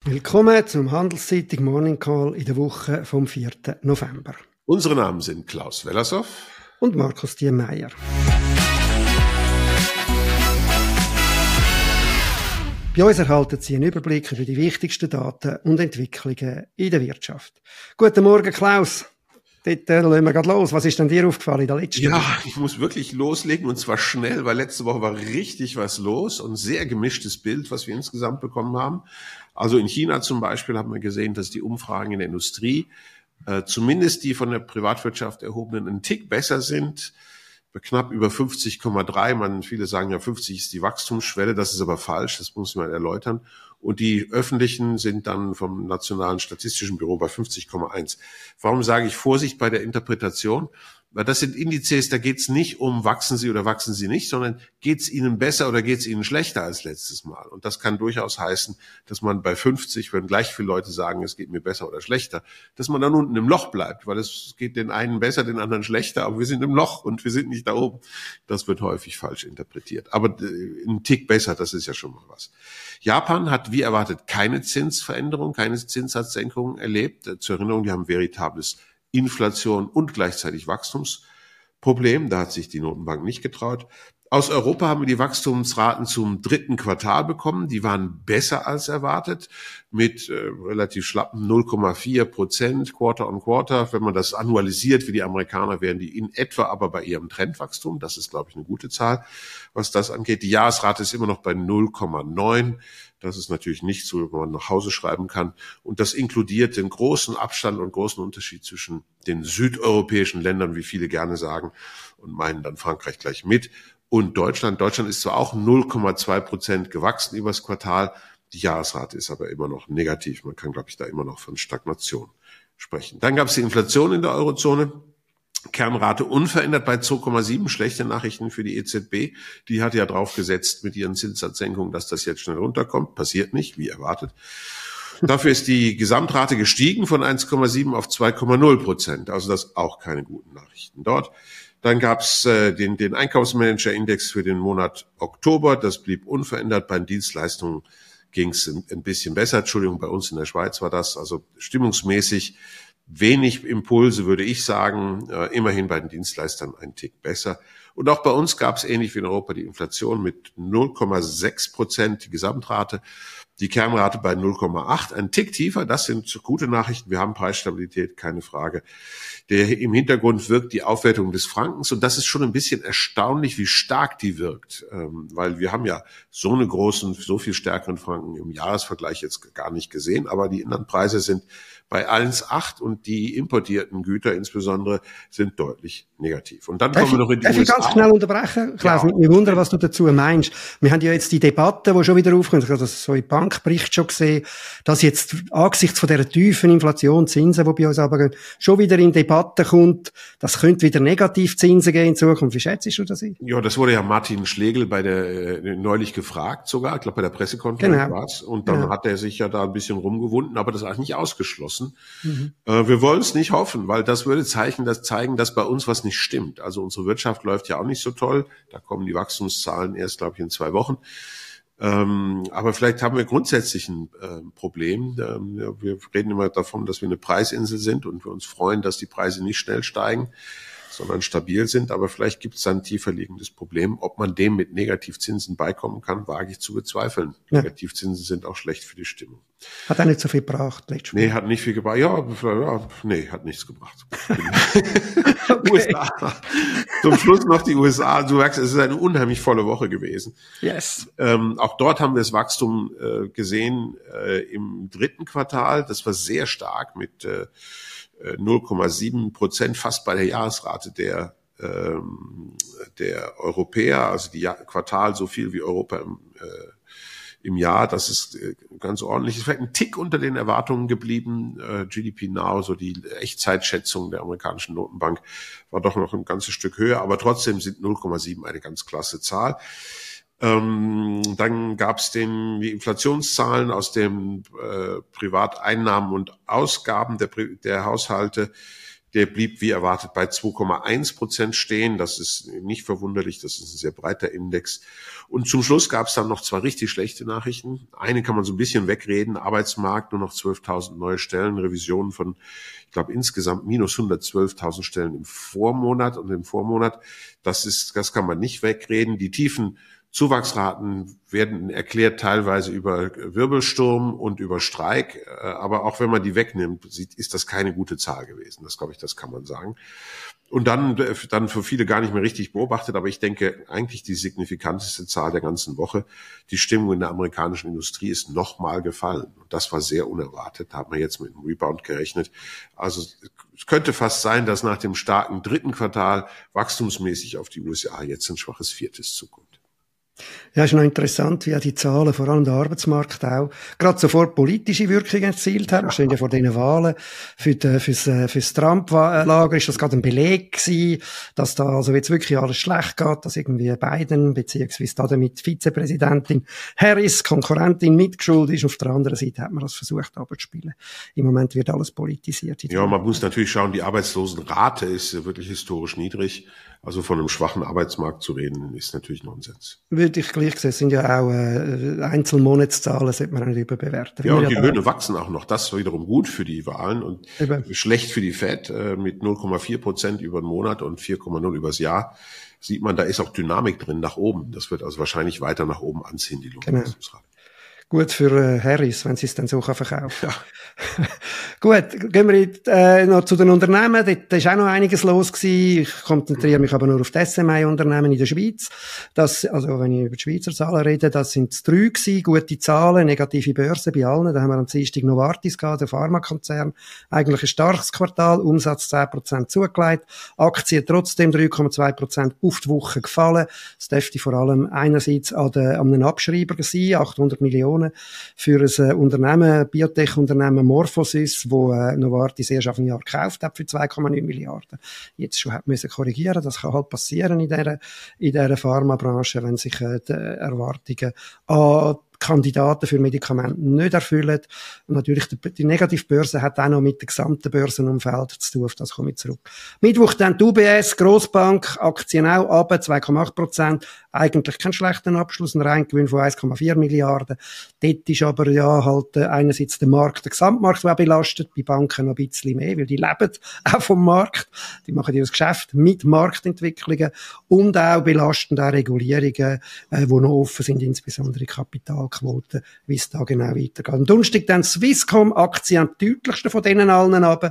Willkommen zum Handelszeitung Morning Call in der Woche vom 4. November. Unsere Namen sind Klaus Wellershoff und Markus Diemeyer. Bei uns erhalten Sie einen Überblick über die wichtigsten Daten und Entwicklungen in der Wirtschaft. Guten Morgen, Klaus. Dort lassen wir gerade los. Was ist denn dir aufgefallen in der letzten Woche? Ja, ich muss wirklich loslegen und zwar schnell, weil letzte Woche war richtig was los und sehr gemischtes Bild, was wir insgesamt bekommen haben. Also in China zum Beispiel haben wir gesehen, dass die Umfragen in der Industrie, zumindest die von der Privatwirtschaft erhobenen, einen Tick besser sind. Knapp über 50,3. Viele sagen ja, 50 ist die Wachstumsschwelle. Das ist aber falsch. Das muss man erläutern. Und die öffentlichen sind dann vom Nationalen Statistischen Büro bei 50,1. Warum sage ich Vorsicht bei der Interpretation? Weil das sind Indizes, da geht es nicht um, wachsen sie oder wachsen sie nicht, sondern geht es ihnen besser oder geht es ihnen schlechter als letztes Mal. Und das kann durchaus heißen, dass man bei 50, wenn gleich viele Leute sagen, es geht mir besser oder schlechter, dass man dann unten im Loch bleibt, weil es geht den einen besser, den anderen schlechter, aber wir sind im Loch und wir sind nicht da oben. Das wird häufig falsch interpretiert. Aber ein Tick besser, das ist ja schon mal was. Japan hat wie erwartet keine Zinsveränderung, keine Zinssatzsenkung erlebt. Zur Erinnerung, die haben veritables Inflation und gleichzeitig Wachstumsproblem. Da hat sich die Notenbank nicht getraut. Aus Europa haben wir die Wachstumsraten zum dritten Quartal bekommen. Die waren besser als erwartet mit relativ schlappen 0,4% Quarter on Quarter. Wenn man das annualisiert wie die Amerikaner, wären die in etwa aber bei ihrem Trendwachstum. Das ist, glaube ich, eine gute Zahl, was das angeht. Die Jahresrate ist immer noch bei 0,9. Das ist natürlich nicht so, wenn man nach Hause schreiben kann. Und das inkludiert den großen Abstand und großen Unterschied zwischen den südeuropäischen Ländern, wie viele gerne sagen, und meinen dann Frankreich gleich mit, und Deutschland. Deutschland ist zwar auch 0,2% gewachsen übers Quartal, die Jahresrate ist aber immer noch negativ. Man kann, glaube ich, da immer noch von Stagnation sprechen. Dann gab es die Inflation in der Eurozone. Kernrate unverändert bei 2,7. Schlechte Nachrichten für die EZB. Die hat ja drauf gesetzt mit ihren Zinssatzsenkungen, dass das jetzt schnell runterkommt. Passiert nicht, wie erwartet. Dafür ist die Gesamtrate gestiegen von 1,7 auf 2,0%. Also das auch keine guten Nachrichten dort. Dann gab es den Einkaufsmanager-Index für den Monat Oktober. Das blieb unverändert. Bei den Dienstleistungen ging es ein bisschen besser. Entschuldigung, bei uns in der Schweiz war das also stimmungsmäßig wenig Impulse, würde ich sagen. Immerhin bei den Dienstleistern ein Tick besser. Und auch bei uns gab es ähnlich wie in Europa die Inflation mit 0,6%, die Gesamtrate. Die Kernrate bei 0,8, ein Tick tiefer. Das sind gute Nachrichten. Wir haben Preisstabilität, keine Frage. Im Hintergrund wirkt die Aufwertung des Frankens. Und das ist schon ein bisschen erstaunlich, wie stark die wirkt. Weil wir haben ja so viel stärkeren Franken im Jahresvergleich jetzt gar nicht gesehen. Aber die Inlandpreise sind bei 1,8 und die importierten Güter insbesondere sind deutlich negativ. Und dann kommen wir noch in die USA. Darf ich ganz schnell unterbrechen? Klaus, ja, mich wundern, was du dazu meinst. Wir haben ja jetzt die Debatte, die schon wieder aufkommt. Ich habe das so in Bankbericht schon gesehen, dass jetzt angesichts von dieser tiefen Inflation, Zinsen, die bei uns runtergehen, schon wieder in Debatte kommt, das könnte wieder Negativzinsen geben in Zukunft. Wie schätzt du das ein? Ja, das wurde ja Martin Schlegel neulich gefragt sogar, ich glaube bei der Pressekonferenz war es. Und dann hat er sich ja da ein bisschen rumgewunden, aber das ist eigentlich nicht ausgeschlossen. Wir wollen es nicht hoffen, weil das würde zeigen, dass bei uns was nicht stimmt. Also unsere Wirtschaft läuft ja auch nicht so toll. Da kommen die Wachstumszahlen erst, glaube ich, in 2 Wochen. Aber vielleicht haben wir grundsätzlich ein Problem. Wir reden immer davon, dass wir eine Preisinsel sind und wir uns freuen, dass die Preise nicht schnell steigen, sondern stabil sind. Aber vielleicht gibt es da ein tiefer liegendes Problem. Ob man dem mit Negativzinsen beikommen kann, wage ich zu bezweifeln. Ja. Negativzinsen sind auch schlecht für die Stimmung. Hat er nicht so viel gebracht? Nee, hat nicht viel gebracht. Nee, hat nichts gebracht. Okay. USA. Zum Schluss noch die USA. Du merkst, es ist eine unheimlich volle Woche gewesen. Yes. Auch dort haben wir das Wachstum gesehen im dritten Quartal. Das war sehr stark mit 0,7%, fast bei der Jahresrate der Europäer, also die Quartal so viel wie Europa im Jahr. Das ist ganz ordentlich. Es ist vielleicht ein Tick unter den Erwartungen geblieben. GDP Now, so die Echtzeitschätzung der amerikanischen Notenbank, war doch noch ein ganzes Stück höher, aber trotzdem sind 0,7 eine ganz klasse Zahl. Dann gab es die Inflationszahlen aus den Privateinnahmen und Ausgaben der Haushalte. Der blieb wie erwartet bei 2,1% stehen. Das ist nicht verwunderlich, das ist ein sehr breiter Index. Und zum Schluss gab es dann noch zwei richtig schlechte Nachrichten. Eine kann man so ein bisschen wegreden, Arbeitsmarkt, nur noch 12.000 neue Stellen, Revisionen von, ich glaube, insgesamt minus 112.000 Stellen im Vormonat und im Vormonat. Das kann man nicht wegreden. Die tiefen Zuwachsraten werden erklärt teilweise über Wirbelsturm und über Streik, aber auch wenn man die wegnimmt, ist das keine gute Zahl gewesen. Das glaube ich, das kann man sagen. Und dann für viele gar nicht mehr richtig beobachtet, aber ich denke eigentlich die signifikanteste Zahl der ganzen Woche, die Stimmung in der amerikanischen Industrie ist nochmal gefallen. Und das war sehr unerwartet, da hat man jetzt mit einem Rebound gerechnet. Also es könnte fast sein, dass nach dem starken dritten Quartal wachstumsmäßig auf die USA jetzt ein schwaches viertes zukommt. Ja, ist noch interessant, wie auch die Zahlen, vor allem der Arbeitsmarkt auch, gerade sofort politische Wirkungen erzielt haben. Wir stehen ja vor diesen Wahlen. Fürs Trump-Lager ist das gerade ein Beleg gewesen, dass da also jetzt wirklich alles schlecht geht, dass irgendwie Biden, beziehungsweise da damit Vizepräsidentin Harris, Konkurrentin, mitgeschuldet ist. Auf der anderen Seite hat man das versucht abzuspielen. Im Moment wird alles politisiert. Ja, man muss natürlich schauen, die Arbeitslosenrate ist wirklich historisch niedrig. Also von einem schwachen Arbeitsmarkt zu reden, ist natürlich Nonsens. Würde ich gleich sehen, es sind ja auch Einzelmonatszahlen, sollte man auch nicht überbewerten. Ja, und die Löhne wachsen auch noch. Das war wiederum gut für die Wahlen und schlecht für die Fed mit 0,4% über den Monat und 4,0 übers Jahr. Sieht man, da ist auch Dynamik drin nach oben. Das wird also wahrscheinlich weiter nach oben anziehen, die Lohnwachstumsrate. Genau. Gut für Harris, wenn sie es dann so verkaufen kann. Ja. Gut, gehen wir noch zu den Unternehmen. Da ist auch noch einiges los gewesen. Ich konzentriere mich aber nur auf die SMI-Unternehmen in der Schweiz. Also wenn ich über die Schweizer Zahlen rede, das sind 3 gewesen. Gute Zahlen, negative Börse bei allen. Da haben wir am Dienstag Novartis gehabt, der Pharmakonzern. Eigentlich ein starkes Quartal, Umsatz 10% zugelegt. Aktien trotzdem 3,2% auf die Woche gefallen. Das dürfte vor allem einerseits an einem Abschreiber sein, 800 Millionen für ein Unternehmen, Biotech-Unternehmen Morphosys, wo Novartis erst auf ein Jahr gekauft hat für 2,9 Milliarden. Jetzt schon hat müssen korrigieren. Das kann halt passieren in dieser Pharmabranche, wenn sich die Erwartungen an Kandidaten für Medikamente nicht erfüllen. Und natürlich, die Negativbörse hat auch noch mit dem gesamten Börsenumfeld zu tun. Auf das komme ich zurück. Mittwoch dann die UBS, Grossbank, Aktien auch runter, 2,8%. Eigentlich kein schlechter Abschluss, ein Reingewinn von 1,4 Milliarden. Dort ist aber ja halt einerseits der Gesamtmarkt, der belastet, bei Banken noch ein bisschen mehr, weil die leben auch vom Markt. Die machen ja das Geschäft mit Marktentwicklungen und auch belastend auch Regulierungen, die noch offen sind, insbesondere Kapitalquoten, wie es da genau weitergeht. Am Donnerstag dann Swisscom, Aktien am deutlichsten von denen allen runter,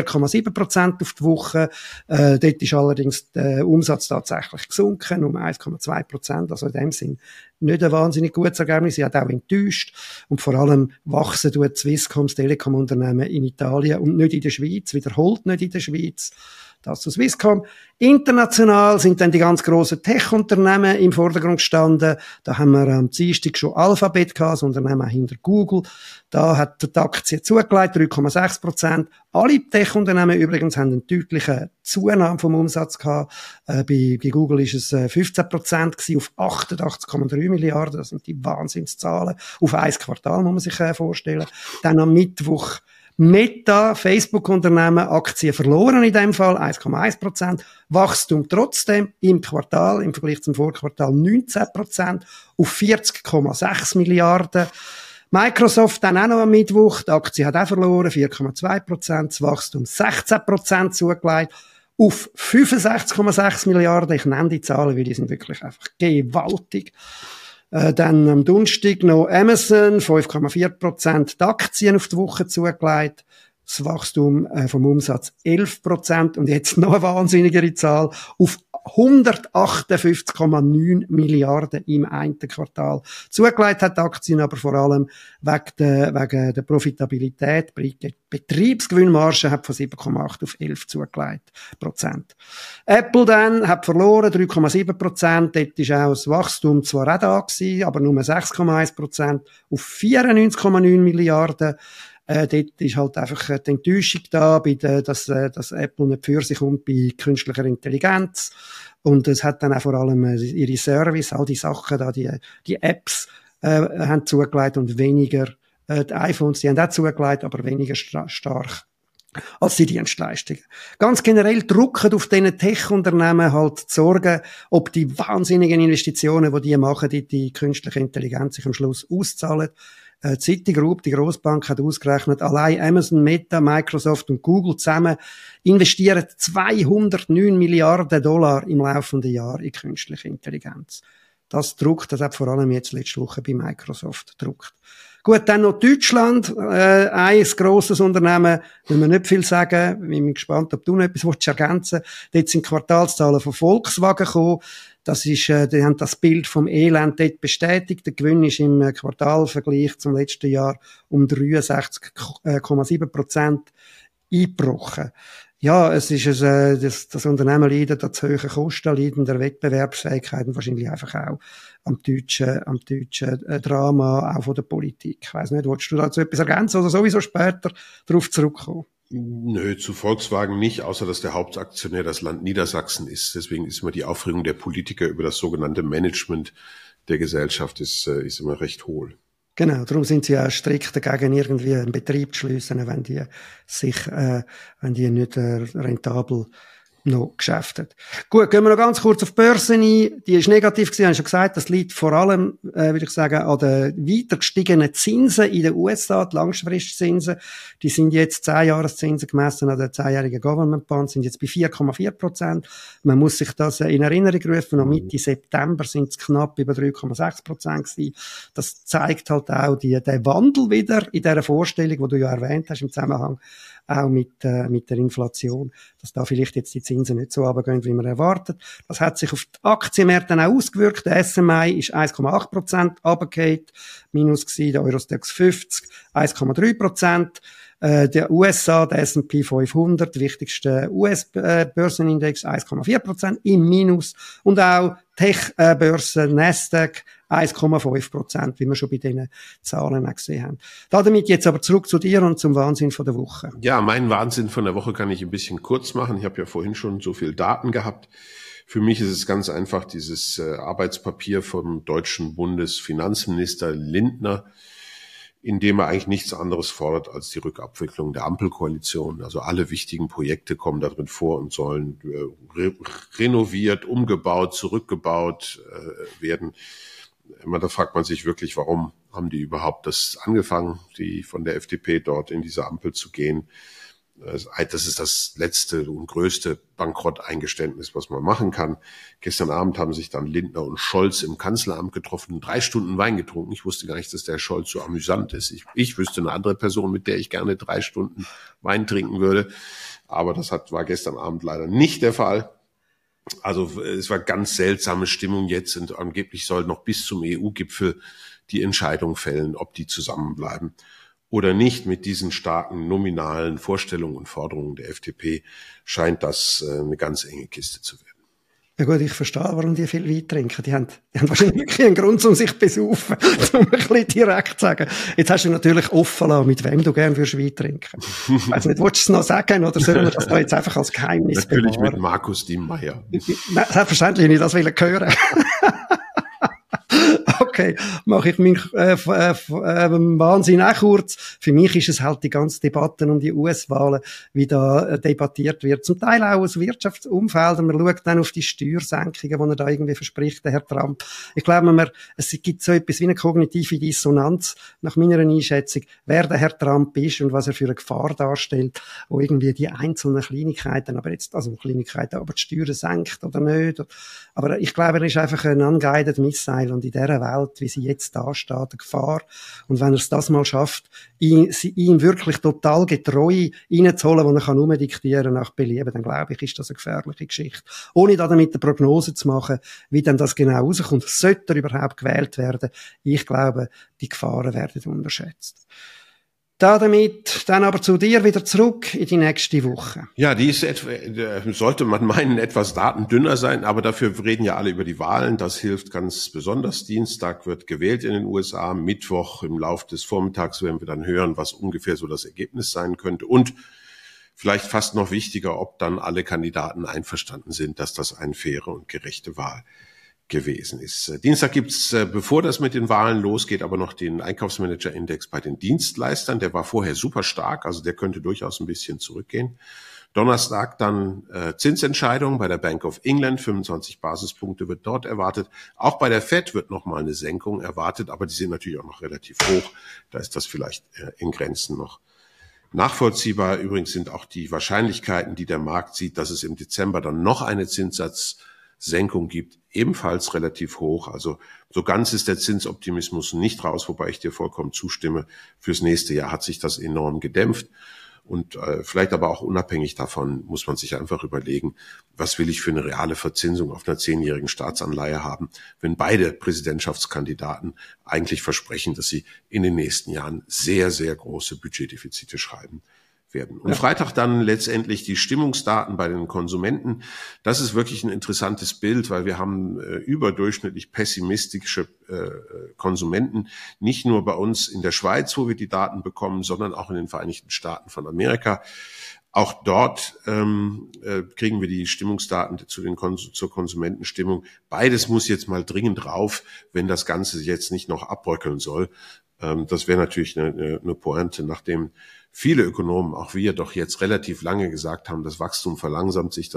4,7% auf die Woche. Dort ist allerdings der Umsatz tatsächlich gesunken, um 1,2%. Also in dem Sinn nicht ein wahnsinnig gutes Ergebnis. Sie hat auch enttäuscht. Und vor allem wachsen tut Swisscom, das Telekom-Unternehmen in Italien und nicht in der Schweiz, wiederholt nicht in der Schweiz. Das zu Swisscom. International sind dann die ganz grossen Tech-Unternehmen im Vordergrund gestanden. Da haben wir am Dienstag schon Alphabet gehabt, das Unternehmen hinter Google. Da hat die Aktie zugelegt, 3,6%. Alle Tech-Unternehmen übrigens haben eine deutliche Zunahme vom Umsatz gehabt. Bei Google ist es 15% gewesen, auf 88,3 Milliarden. Das sind die Wahnsinnszahlen. Auf ein Quartal muss man sich vorstellen. Dann am Mittwoch Meta, Facebook-Unternehmen, Aktien verloren in dem Fall, 1,1%. Wachstum trotzdem im Quartal, im Vergleich zum Vorquartal 19% auf 40,6 Milliarden. Microsoft dann auch noch am Mittwoch, die Aktie hat auch verloren, 4,2%, das Wachstum 16% zugelegt auf 65,6 Milliarden. Ich nenne die Zahlen, weil die sind wirklich einfach gewaltig. Dann am Donnerstag noch Amazon, 5,4%, die Aktien auf die Woche zugelegt. Das Wachstum vom Umsatz 11% und jetzt noch eine wahnsinnigere Zahl auf 158,9 Milliarden im einen Quartal. Zugelegt hat die Aktien aber vor allem wegen der Profitabilität. Die Betriebsgewinnmarge hat von 7,8 auf 11 zugelegt %. Apple dann hat verloren, 3,7%. Dort ist auch das Wachstum zwar auch da gewesen, aber nur 6,1% auf 94,9 Milliarden. Dort ist halt einfach die Enttäuschung da, dass Apple nicht für sich kommt bei künstlicher Intelligenz. Und es hat dann auch vor allem ihre Service, all die Sachen da, die Apps, haben zugelegt und weniger, die iPhones, die haben auch zugelegt, aber weniger stark als die Dienstleistungen. Ganz generell drucken auf diesen Tech-Unternehmen halt die Sorgen, ob die wahnsinnigen Investitionen, die machen, die künstliche Intelligenz sich am Schluss auszahlen. Citigroup, die Grossbank, hat ausgerechnet, allein Amazon, Meta, Microsoft und Google zusammen investieren 209 Milliarden $209 Milliarden im laufenden Jahr in künstliche Intelligenz. Das druckt, das hat vor allem jetzt letzte Woche bei Microsoft gedruckt. Gut, dann noch Deutschland, ein grosses Unternehmen, will man nicht viel sagen. Ich bin gespannt, ob du noch etwas ergänzen willst. Dort sind Quartalszahlen von Volkswagen gekommen. Das ist, die haben das Bild vom Elend dort bestätigt. Der Gewinn ist im Quartalvergleich zum letzten Jahr um 63,7% eingebrochen. Ja, es ist das Unternehmen leidet an zu hohen Kosten, leidet an der Wettbewerbsfähigkeit und wahrscheinlich einfach auch am deutschen Drama, auch von der Politik. Ich weiss nicht, wolltest du dazu etwas ergänzen oder sowieso später darauf zurückkommen? Nö, zu Volkswagen nicht, außer dass der Hauptaktionär das Land Niedersachsen ist. Deswegen ist immer die Aufregung der Politiker über das sogenannte Management der Gesellschaft ist immer recht hohl. Genau, darum sind sie auch strikt dagegen, irgendwie einen Betrieb zu schliessen, wenn die nicht rentabel noch geschäften. Gut, gehen wir noch ganz kurz auf die Börse ein. Die ist negativ gewesen, habe ich schon gesagt. Das liegt vor allem, würde ich sagen, an den weiter gestiegenen Zinsen in den USA, die Langfristzinsen. Die sind jetzt 10-Jahreszinsen gemessen an den 10-jährigen Government Bonds, sind jetzt bei 4,4%. Man muss sich das in Erinnerung rufen. Noch Mitte September sind es knapp über 3,6% gewesen. Das zeigt halt auch den Wandel wieder in dieser Vorstellung, die du ja erwähnt hast im Zusammenhang auch mit der Inflation, dass da vielleicht jetzt die Zinsen nicht so runtergehen, wie man erwartet. Das hat sich auf die Aktienmärkte auch ausgewirkt. Der SMI ist 1,8% runtergefallen, minus gewesen, der Eurostoxx 50, 1,3%. Der USA, der S&P 500, wichtigste US-Börsenindex, 1,4% im Minus. Und auch Tech-Börse Nasdaq, 1,5%, wie wir schon bei diesen Zahlen auch gesehen haben. Damit jetzt aber zurück zu dir und zum Wahnsinn von der Woche. Ja, meinen Wahnsinn von der Woche kann ich ein bisschen kurz machen. Ich habe ja vorhin schon so viel Daten gehabt. Für mich ist es ganz einfach dieses Arbeitspapier vom deutschen Bundesfinanzminister Lindner, in dem er eigentlich nichts anderes fordert als die Rückabwicklung der Ampelkoalition. Also alle wichtigen Projekte kommen darin vor und sollen renoviert, umgebaut, zurückgebaut werden. Da fragt man sich wirklich, warum haben die überhaupt das angefangen, die von der FDP dort in diese Ampel zu gehen. Das ist das letzte und größte Bankrotteingeständnis, was man machen kann. Gestern Abend haben sich dann Lindner und Scholz im Kanzleramt getroffen, 3 Stunden Wein getrunken. Ich wusste gar nicht, dass der Scholz so amüsant ist. Ich wüsste eine andere Person, mit der ich gerne 3 Stunden Wein trinken würde. Aber das war gestern Abend leider nicht der Fall. Also es war ganz seltsame Stimmung jetzt und angeblich soll noch bis zum EU-Gipfel die Entscheidung fällen, ob die zusammenbleiben oder nicht. Mit diesen starken nominalen Vorstellungen und Forderungen der FDP scheint das eine ganz enge Kiste zu werden. Ja gut, ich verstehe, warum die viel Wein trinken. Die haben wahrscheinlich wirklich einen Grund, um sich zu besaufen, um ein bisschen direkt zu sagen. Jetzt hast du natürlich offen lassen, mit wem du gerne Wein trinken. Ich weiss nicht, willst du es noch sagen, oder sollen wir das da jetzt einfach als Geheimnis natürlich bewahren? Mit Markus Diemeyer. Nein, selbstverständlich nicht, das will ich hören. Okay, mache ich meinen Wahnsinn auch kurz. Für mich ist es halt die ganze Debatte um die US-Wahlen, wie da debattiert wird. Zum Teil auch aus Wirtschaftsumfeld. Und man schaut dann auf die Steuersenkungen, die er da irgendwie verspricht, der Herr Trump. Ich glaube, es gibt so etwas wie eine kognitive Dissonanz, nach meiner Einschätzung, wer der Herr Trump ist und was er für eine Gefahr darstellt, wo irgendwie die einzelnen Kleinigkeiten, aber die Steuern senkt oder nicht. Aber ich glaube, er ist einfach ein unguided Missile und in dieser Welt, wie sie jetzt da steht, eine Gefahr. Und wenn er es das mal schafft, ihn wirklich total getreu reinzuholen, wo er kann umdiktieren nach Belieben, dann glaube ich, ist das eine gefährliche Geschichte. Ohne damit eine Prognose zu machen, wie denn das genau rauskommt. Sollte er überhaupt gewählt werden? Ich glaube, die Gefahren werden unterschätzt. Damit dann aber zu dir wieder zurück in die nächste Woche. Ja, die ist sollte man meinen, etwas datendünner sein, aber dafür reden ja alle über die Wahlen. Das hilft ganz besonders. Dienstag wird gewählt in den USA. Mittwoch im Lauf des Vormittags werden wir dann hören, was ungefähr so das Ergebnis sein könnte. Und vielleicht fast noch wichtiger, ob dann alle Kandidaten einverstanden sind, dass das eine faire und gerechte Wahl gewesen ist. Dienstag gibt's, bevor das mit den Wahlen losgeht, aber noch den Einkaufsmanager-Index bei den Dienstleistern. Der war vorher super stark, also der könnte durchaus ein bisschen zurückgehen. Donnerstag dann Zinsentscheidung bei der Bank of England, 25 Basispunkte wird dort erwartet. Auch bei der Fed wird nochmal eine Senkung erwartet, aber die sind natürlich auch noch relativ hoch. Da ist das vielleicht in Grenzen noch nachvollziehbar. Übrigens sind auch die Wahrscheinlichkeiten, die der Markt sieht, dass es im Dezember dann noch eine Zinssatzsenkung gibt, ebenfalls relativ hoch. Also so ganz ist der Zinsoptimismus nicht raus, wobei ich dir vollkommen zustimme. Fürs nächste Jahr hat sich das enorm gedämpft. Und vielleicht aber auch unabhängig davon muss man sich einfach überlegen, was will ich für eine reale Verzinsung auf einer 10-jährigen Staatsanleihe haben, wenn beide Präsidentschaftskandidaten eigentlich versprechen, dass sie in den nächsten Jahren sehr, sehr große Budgetdefizite schreiben werden. Und Freitag dann letztendlich die Stimmungsdaten bei den Konsumenten. Das ist wirklich ein interessantes Bild, weil wir haben überdurchschnittlich pessimistische Konsumenten, nicht nur bei uns in der Schweiz, wo wir die Daten bekommen, sondern auch in den Vereinigten Staaten von Amerika. Auch dort kriegen wir die Stimmungsdaten zur Konsumentenstimmung. Beides muss jetzt mal dringend drauf, wenn das Ganze jetzt nicht noch abbröckeln soll. Das wäre natürlich eine Pointe, nachdem viele Ökonomen, auch wir, doch jetzt relativ lange gesagt haben, das Wachstum verlangsamt sich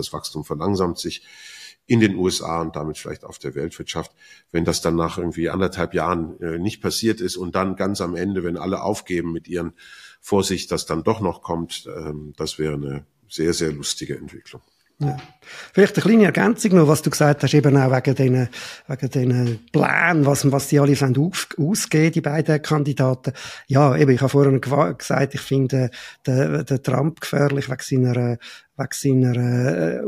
in den USA und damit vielleicht auf der Weltwirtschaft. Wenn das dann nach irgendwie 1,5 Jahren nicht passiert ist und dann ganz am Ende, wenn alle aufgeben mit ihren Vorsicht, das dann doch noch kommt, das wäre eine sehr, sehr lustige Entwicklung. Ja. Vielleicht eine kleine Ergänzung noch, was du gesagt hast, eben auch wegen diesen Plänen, was die alle ausgeben, die beiden Kandidaten. Ja, eben, ich habe vorhin gesagt, ich finde den Trump gefährlich wegen seiner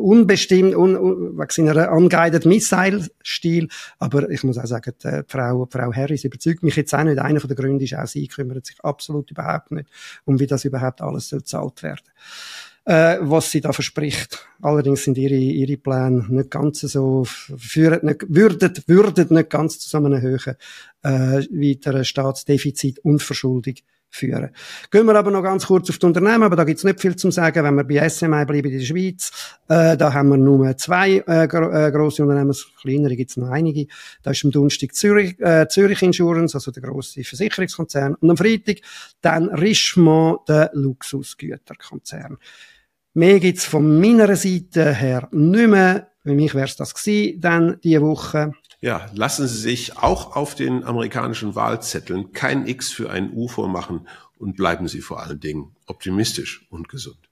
unguided Missile-Stil. Aber ich muss auch sagen, die Frau Harris überzeugt mich jetzt auch nicht. Einer der Gründe ist auch, sie kümmert sich absolut überhaupt nicht um, wie das überhaupt alles bezahlt werden soll. Was sie da verspricht. Allerdings sind ihre Pläne nicht ganz so, würden nicht ganz zu so einem hohen, weiteren Staatsdefizit und Verschuldung führen. Gehen wir aber noch ganz kurz auf die Unternehmen, aber da gibt's nicht viel zu sagen. Wenn wir bei SMI bleiben in der Schweiz, da haben wir nur 2 grosse Unternehmen, kleinere gibt's noch einige. Da ist am Donnerstag Zürich Insurance, also der grosse Versicherungskonzern, und am Freitag dann Richemont, der Luxusgüterkonzern. Mehr gibt's von meiner Seite her nicht mehr. Für mich wär's das gewesen, dann diese Woche. Ja, lassen Sie sich auch auf den amerikanischen Wahlzetteln kein X für ein U vormachen und bleiben Sie vor allen Dingen optimistisch und gesund.